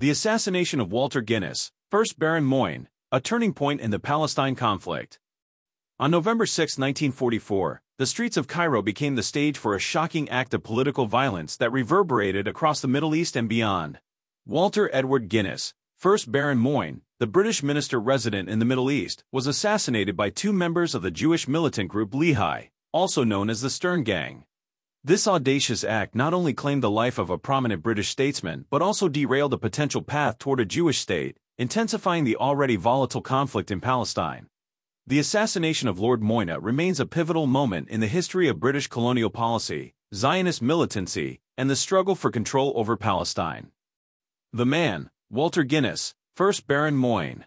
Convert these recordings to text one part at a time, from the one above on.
The assassination of Walter Guinness, 1st Baron Moyne, a turning point in the Palestine conflict. On November 6, 1944, the streets of Cairo became the stage for a shocking act of political violence that reverberated across the Middle East and beyond. Walter Edward Guinness, 1st Baron Moyne, the British minister resident in the Middle East, was assassinated by two members of the Jewish militant group Lehi, also known as the Stern Gang. This audacious act not only claimed the life of a prominent British statesman but also derailed a potential path toward a Jewish state, intensifying the already volatile conflict in Palestine. The assassination of Lord Moyne remains a pivotal moment in the history of British colonial policy, Zionist militancy, and the struggle for control over Palestine. The man, Walter Guinness, 1st Baron Moyne.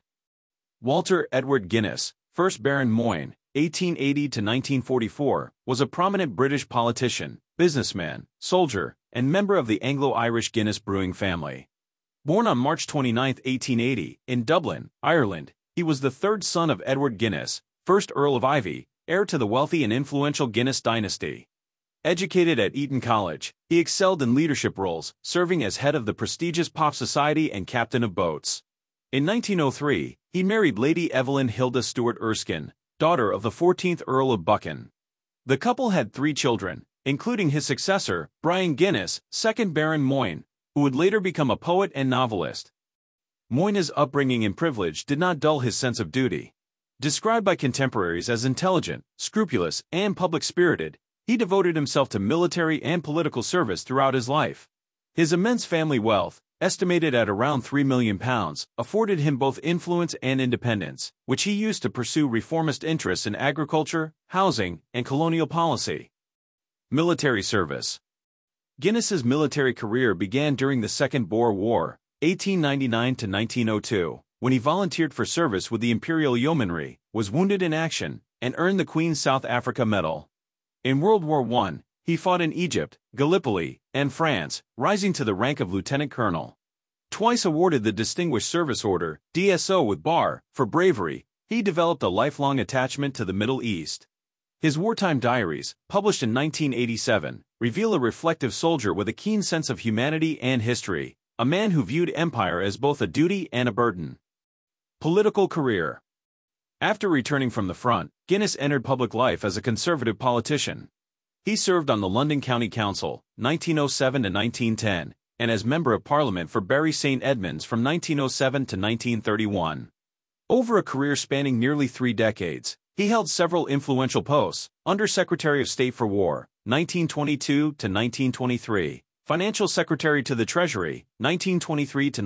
Walter Edward Guinness, 1st Baron Moyne, 1880 to 1944, was a prominent British politician, businessman, soldier, and member of the Anglo-Irish Guinness brewing family. Born on March 29, 1880, in Dublin, Ireland, he was the third son of Edward Guinness, 1st Earl of Ivy, heir to the wealthy and influential Guinness dynasty. Educated at Eton College, he excelled in leadership roles, serving as head of the prestigious Pop Society and captain of boats. In 1903, he married Lady Evelyn Hilda Stuart Erskine, daughter of the 14th Earl of Buchan. The couple had 3 children, including his successor, Brian Guinness, 2nd Baron Moyne, who would later become a poet and novelist. Moyne's upbringing and privilege did not dull his sense of duty. Described by contemporaries as intelligent, scrupulous, and public-spirited, he devoted himself to military and political service throughout his life. His immense family wealth, estimated at around £3 million, afforded him both influence and independence, which he used to pursue reformist interests in agriculture, housing, and colonial policy. Military service. Guinness's military career began during the Second Boer War, 1899 to 1902, when he volunteered for service with the Imperial Yeomanry, was wounded in action, and earned the Queen's South Africa Medal. In World War I, he fought in Egypt, Gallipoli, and France, rising to the rank of lieutenant colonel. Twice awarded the Distinguished Service Order, DSO with Bar, for bravery, he developed a lifelong attachment to the Middle East. His wartime diaries, published in 1987, reveal a reflective soldier with a keen sense of humanity and history, a man who viewed empire as both a duty and a burden. Political career. After returning from the front, Guinness entered public life as a conservative politician. He served on the London County Council, 1907 to 1910, and as Member of Parliament for Bury St Edmunds from 1907 to 1931. Over a career spanning nearly 3 decades, he held several influential posts: Under Secretary of State for War, 1922 to 1923, Financial Secretary to the Treasury, 1923 to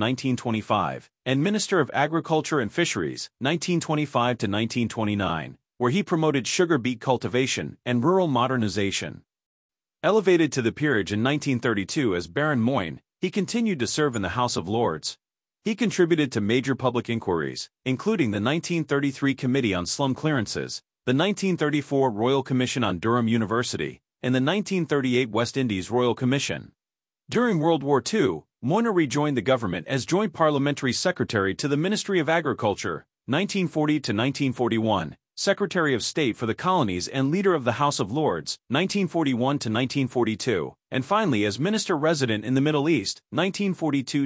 1925, and Minister of Agriculture and Fisheries, 1925 to 1929, where he promoted sugar beet cultivation and rural modernization. Elevated to the peerage in 1932 as Baron Moyne, he continued to serve in the House of Lords. He contributed to major public inquiries, including the 1933 Committee on Slum Clearances, the 1934 Royal Commission on Durham University, and the 1938 West Indies Royal Commission. During World War II, Moyne rejoined the government as Joint Parliamentary Secretary to the Ministry of Agriculture, 1940 to 1941, Secretary of State for the Colonies and Leader of the House of Lords, 1941 to 1942, and finally as Minister Resident in the Middle East, 1942 to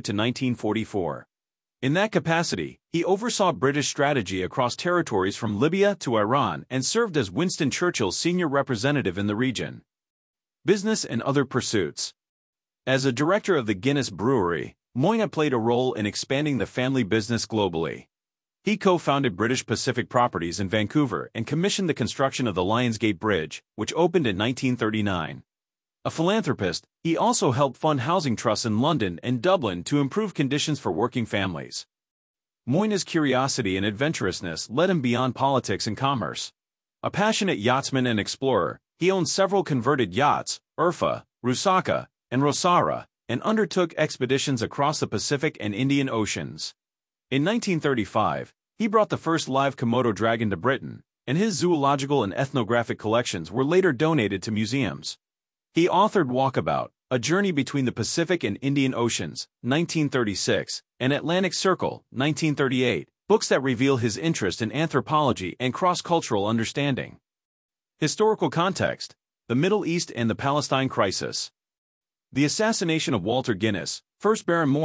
1944. In that capacity, he oversaw British strategy across territories from Libya to Iran and served as Winston Churchill's senior representative in the region. Business and other pursuits. As a director of the Guinness Brewery, Moyne played a role in expanding the family business globally. He co-founded British Pacific Properties in Vancouver and commissioned the construction of the Lionsgate Bridge, which opened in 1939. A philanthropist, he also helped fund housing trusts in London and Dublin to improve conditions for working families. Moyne's curiosity and adventurousness led him beyond politics and commerce. A passionate yachtsman and explorer, he owned several converted yachts, Urfa, Rusaka, and Rosara, and undertook expeditions across the Pacific and Indian Oceans. In 1935, he brought the first live Komodo dragon to Britain, and his zoological and ethnographic collections were later donated to museums. He authored Walkabout, A Journey Between the Pacific and Indian Oceans, 1936, and Atlantic Circle, 1938, books that reveal his interest in anthropology and cross-cultural understanding. Historical context: the Middle East and the Palestine crisis. The assassination of Walter Guinness, 1st Baron Moyne,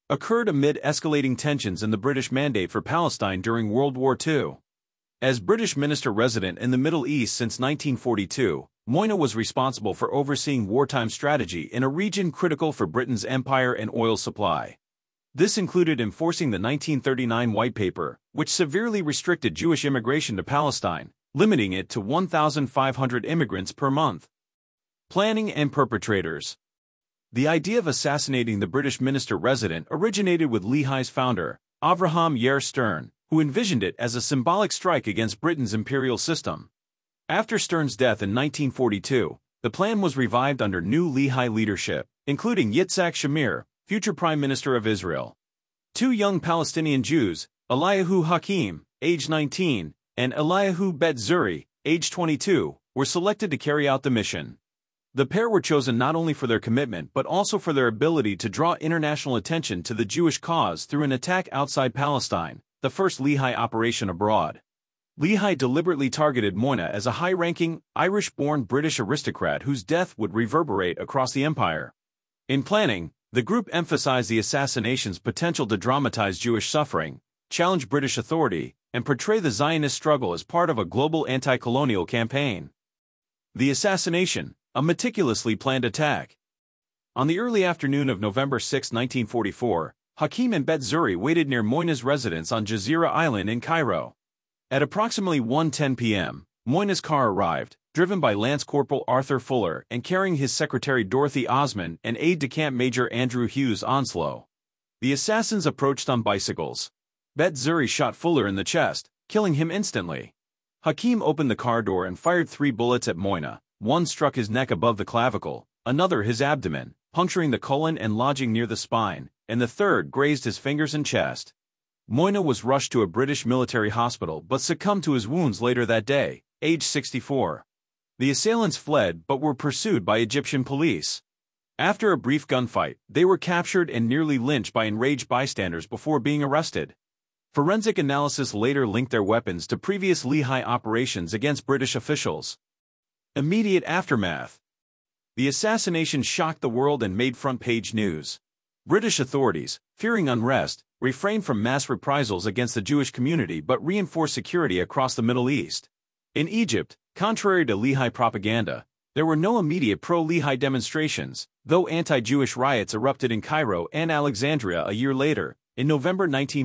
occurred amid escalating tensions in the British Mandate for Palestine during World War II. As British minister-resident in the Middle East since 1942, Moyna was responsible for overseeing wartime strategy in a region critical for Britain's empire and oil supply. This included enforcing the 1939 White Paper, which severely restricted Jewish immigration to Palestine, limiting it to 1,500 immigrants per month. Planning and perpetrators. The idea of assassinating the British minister-resident originated with Lehi's founder, Avraham Yair Stern, who envisioned it as a symbolic strike against Britain's imperial system. After Stern's death in 1942, the plan was revived under new Lehi leadership, including Yitzhak Shamir, future Prime Minister of Israel. Two young Palestinian Jews, Eliyahu Hakim, age 19, and Eliyahu Bet Zuri, age 22, were selected to carry out the mission. The pair were chosen not only for their commitment but also for their ability to draw international attention to the Jewish cause through an attack outside Palestine, the first Lehi operation abroad. Lehi deliberately targeted Moyna as a high-ranking, Irish-born British aristocrat whose death would reverberate across the empire. In planning, the group emphasized the assassination's potential to dramatize Jewish suffering, challenge British authority, and portray the Zionist struggle as part of a global anti-colonial campaign. The assassination, a meticulously planned attack. On the early afternoon of November 6, 1944, Hakim and Bet Zuri waited near Moyna's residence on Jazeera Island in Cairo. At approximately 1:10 p.m., Moyna's car arrived, driven by Lance Corporal Arthur Fuller and carrying his secretary Dorothy Osman and aide-de-camp Major Andrew Hughes Onslow. The assassins approached on bicycles. Bet Zuri shot Fuller in the chest, killing him instantly. Hakim opened the car door and fired 3 bullets at Moyna. One struck his neck above the clavicle, another his abdomen, puncturing the colon and lodging near the spine, and the third grazed his fingers and chest. Moyna was rushed to a British military hospital but succumbed to his wounds later that day, age 64. The assailants fled but were pursued by Egyptian police. After a brief gunfight, they were captured and nearly lynched by enraged bystanders before being arrested. Forensic analysis later linked their weapons to previous Lehi operations against British officials. Immediate aftermath. The assassination shocked the world and made front-page news. British authorities, fearing unrest, refrained from mass reprisals against the Jewish community but reinforced security across the Middle East. In Egypt, contrary to Lehi propaganda, there were no immediate pro-Lehi demonstrations, though anti-Jewish riots erupted in Cairo and Alexandria a year later, in November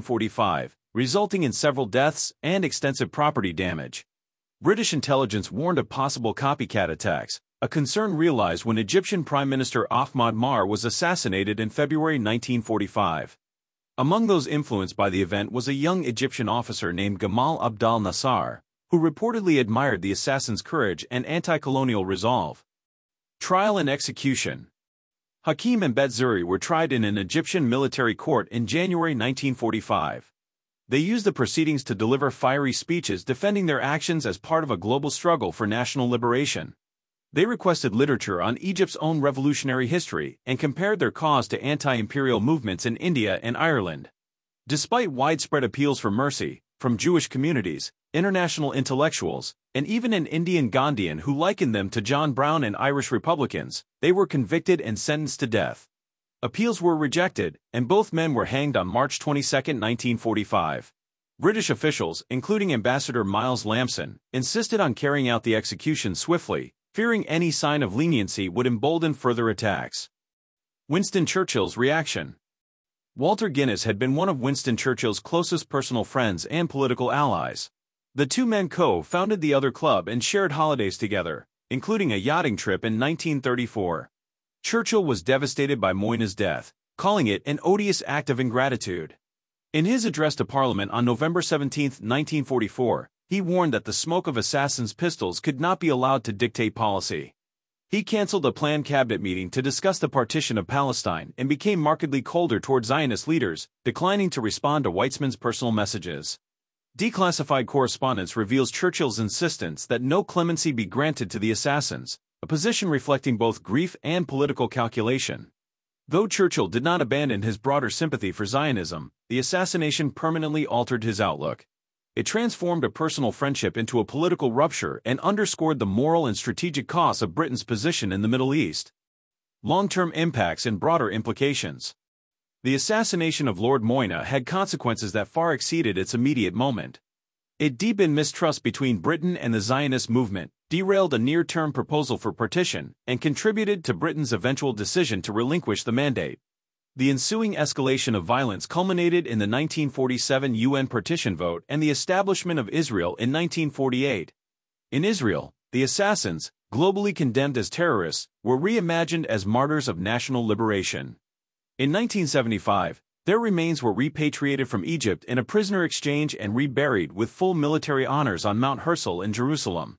1945, resulting in several deaths and extensive property damage. British intelligence warned of possible copycat attacks, a concern realized when Egyptian Prime Minister Ahmad Mar was assassinated in February 1945. Among those influenced by the event was a young Egyptian officer named Gamal Abdel Nasser, who reportedly admired the assassin's courage and anti-colonial resolve. Trial and execution. Hakim and Bet Zuri were tried in an Egyptian military court in January 1945. They used the proceedings to deliver fiery speeches defending their actions as part of a global struggle for national liberation. They requested literature on Egypt's own revolutionary history and compared their cause to anti-imperial movements in India and Ireland. Despite widespread appeals for mercy, from Jewish communities, international intellectuals, and even an Indian Gandhian who likened them to John Brown and Irish Republicans, they were convicted and sentenced to death. Appeals were rejected, and both men were hanged on March 22, 1945. British officials, including Ambassador Miles Lamson, insisted on carrying out the execution swiftly, fearing any sign of leniency would embolden further attacks. Winston Churchill's reaction. Walter Guinness had been one of Winston Churchill's closest personal friends and political allies. The two men co-founded the Other Club and shared holidays together, including a yachting trip in 1934. Churchill was devastated by Moyna's death, calling it an odious act of ingratitude. In his address to Parliament on November 17, 1944, he warned that the smoke of assassins' pistols could not be allowed to dictate policy. He cancelled a planned cabinet meeting to discuss the partition of Palestine and became markedly colder toward Zionist leaders, declining to respond to Weizmann's personal messages. Declassified correspondence reveals Churchill's insistence that no clemency be granted to the assassins, a position reflecting both grief and political calculation. Though Churchill did not abandon his broader sympathy for Zionism, the assassination permanently altered his outlook. It transformed a personal friendship into a political rupture and underscored the moral and strategic costs of Britain's position in the Middle East. Long-term impacts and broader implications. The assassination of Lord Moyna had consequences that far exceeded its immediate moment. It deepened mistrust between Britain and the Zionist movement, derailed a near-term proposal for partition, and contributed to Britain's eventual decision to relinquish the mandate. The ensuing escalation of violence culminated in the 1947 UN partition vote and the establishment of Israel in 1948. In Israel, the assassins, globally condemned as terrorists, were reimagined as martyrs of national liberation. In 1975, their remains were repatriated from Egypt in a prisoner exchange and reburied with full military honors on Mount Herzl in Jerusalem.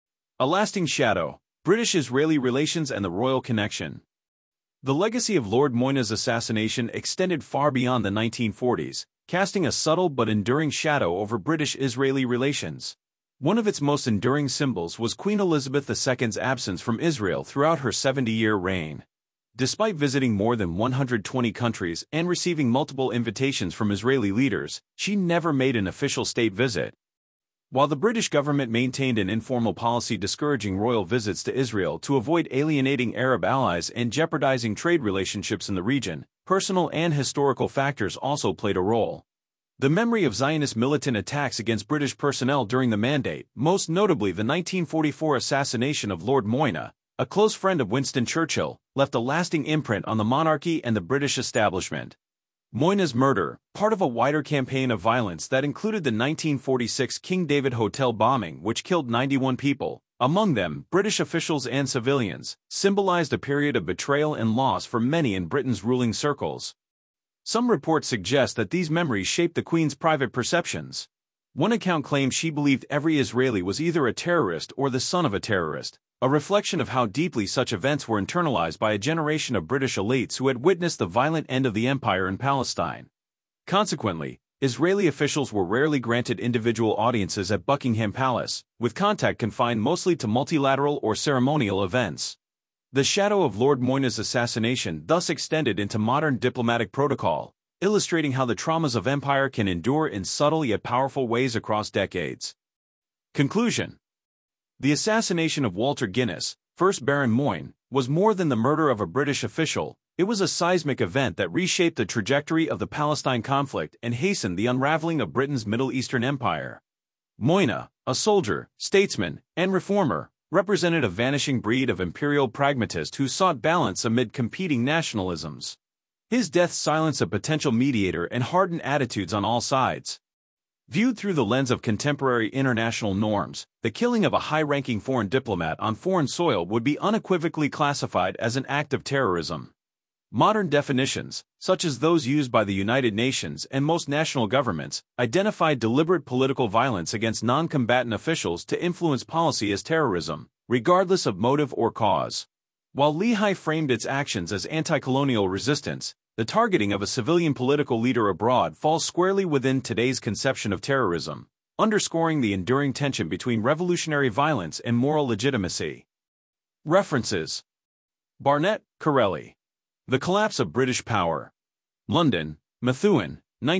A lasting shadow: British-Israeli relations and the royal connection. The legacy of Lord Moyna's assassination extended far beyond the 1940s, casting a subtle but enduring shadow over British-Israeli relations. One of its most enduring symbols was Queen Elizabeth II's absence from Israel throughout her 70-year reign. Despite visiting more than 120 countries and receiving multiple invitations from Israeli leaders, she never made an official state visit. While the British government maintained an informal policy discouraging royal visits to Israel to avoid alienating Arab allies and jeopardizing trade relationships in the region, personal and historical factors also played a role. The memory of Zionist militant attacks against British personnel during the Mandate, most notably the 1944 assassination of Lord Moyna, a close friend of Winston Churchill, left a lasting imprint on the monarchy and the British establishment. Moyna's murder, part of a wider campaign of violence that included the 1946 King David Hotel bombing, which killed 91 people, among them British officials and civilians, symbolized a period of betrayal and loss for many in Britain's ruling circles. Some reports suggest that these memories shaped the Queen's private perceptions. One account claims she believed every Israeli was either a terrorist or the son of a terrorist, a reflection of how deeply such events were internalized by a generation of British elites who had witnessed the violent end of the empire in Palestine. Consequently, Israeli officials were rarely granted individual audiences at Buckingham Palace, with contact confined mostly to multilateral or ceremonial events. The shadow of Lord Moyna's assassination thus extended into modern diplomatic protocol, illustrating how the traumas of empire can endure in subtle yet powerful ways across decades. Conclusion: the assassination of Walter Guinness, 1st Baron Moyne, was more than the murder of a British official. It was a seismic event that reshaped the trajectory of the Palestine conflict and hastened the unraveling of Britain's Middle Eastern empire. Moyna, a soldier, statesman, and reformer, represented a vanishing breed of imperial pragmatist who sought balance amid competing nationalisms. His death silenced a potential mediator and hardened attitudes on all sides. Viewed through the lens of contemporary international norms, the killing of a high-ranking foreign diplomat on foreign soil would be unequivocally classified as an act of terrorism. Modern definitions, such as those used by the United Nations and most national governments, identify deliberate political violence against non-combatant officials to influence policy as terrorism, regardless of motive or cause. While Leahy framed its actions as anti-colonial resistance, the targeting of a civilian political leader abroad falls squarely within today's conception of terrorism, underscoring the enduring tension between revolutionary violence and moral legitimacy. References: Barnett, Corelli. The Collapse of British Power. London, Methuen,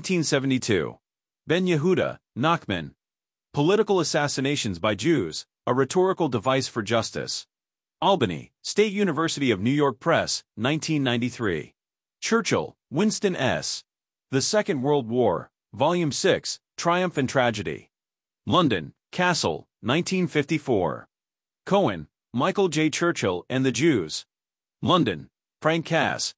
1972. Ben Yehuda, Nachman. Political Assassinations by Jews, A Rhetorical Device for Justice. Albany, State University of New York Press, 1993. Churchill, Winston S. The Second World War, Volume 6, Triumph and Tragedy. London, Castle, 1954. Cohen, Michael J. Churchill and the Jews. London, Frank Cass,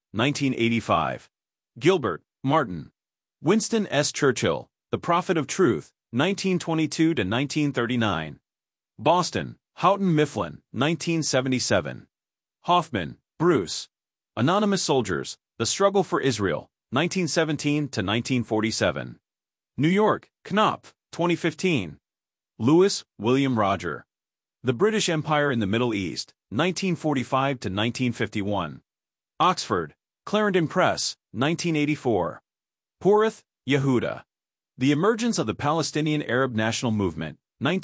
1985. Gilbert, Martin. Winston S. Churchill, The Prophet of Truth, 1922–1939. Boston, Houghton Mifflin, 1977. Hoffman, Bruce. Anonymous Soldiers, The Struggle for Israel, 1917–1947. New York, Knopf, 2015. Lewis, William Roger. The British Empire in the Middle East, 1945–1951. Oxford, Clarendon Press, 1984. Porath, Yehuda. The Emergence of the Palestinian Arab National Movement,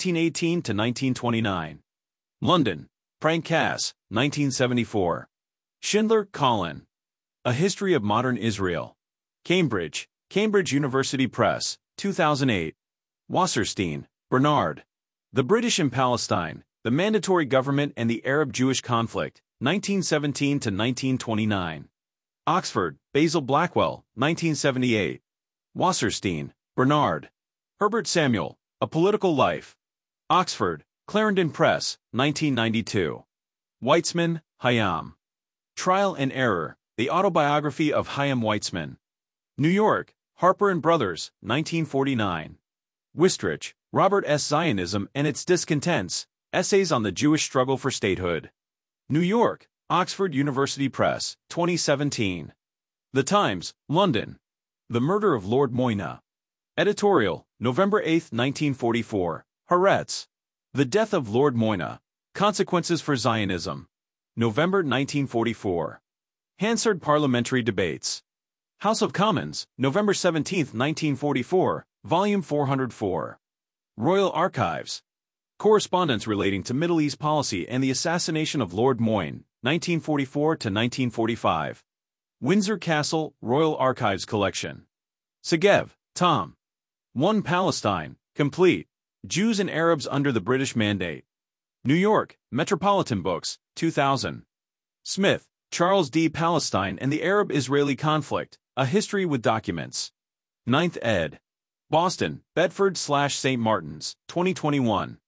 1918–1929. London, Frank Cass, 1974. Schindler, Colin. A History of Modern Israel. Cambridge, Cambridge University Press, 2008. Wasserstein, Bernard. The British in Palestine, the Mandatory Government and the Arab-Jewish Conflict, 1917–1929. Oxford, Basil Blackwell, 1978. Wasserstein, Bernard. Herbert Samuel, A Political Life. Oxford, Clarendon Press, 1992. Weitzman, Chaim. Trial and Error, The Autobiography of Chaim Weitzman. New York, Harper & Brothers, 1949. Wistrich, Robert S. Zionism and Its Discontents, Essays on the Jewish Struggle for Statehood. New York, Oxford University Press, 2017. The Times, London. The Murder of Lord Moyna. Editorial, November 8, 1944. Haaretz. The Death of Lord Moyna. Consequences for Zionism. November 1944. Hansard Parliamentary Debates. House of Commons, November 17, 1944, Volume 404. Royal Archives. Correspondence relating to Middle East policy and the assassination of Lord Moyne, 1944 to 1945. Windsor Castle, Royal Archives Collection. Segev, Tom. 1 Palestine, complete. Jews and Arabs under the British Mandate. New York, Metropolitan Books, 2000. Smith, Charles D. Palestine and the Arab-Israeli Conflict, A History with Documents. 9th ed. Boston, Bedford/St. Martin's, 2021.